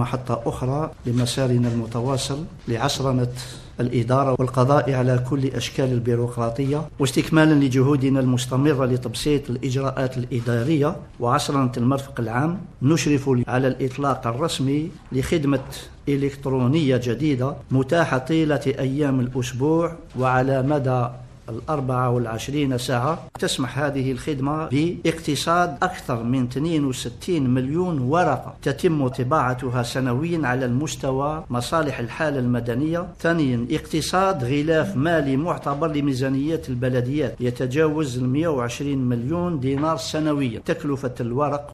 محطة أخرى لمسارنا المتواصل لعصرنة الإدارة والقضاء على كل أشكال البيروقراطية، واستكمالا لجهودنا المستمرة لتبسيط الإجراءات الإدارية وعصرنة المرفق العام، نشرف على الإطلاق الرسمي لخدمة إلكترونية جديدة متاحة طيلة أيام الأسبوع وعلى مدى 24 ساعة. تسمح هذه الخدمة باقتصاد أكثر من 62 مليون ورقة تتم طباعتها سنويا على المستوى مصالح الحالة المدنية. ثانيا، اقتصاد غلاف مالي معتبر لميزانيات البلديات يتجاوز 120 مليون دينار سنويا. تكلفة الورق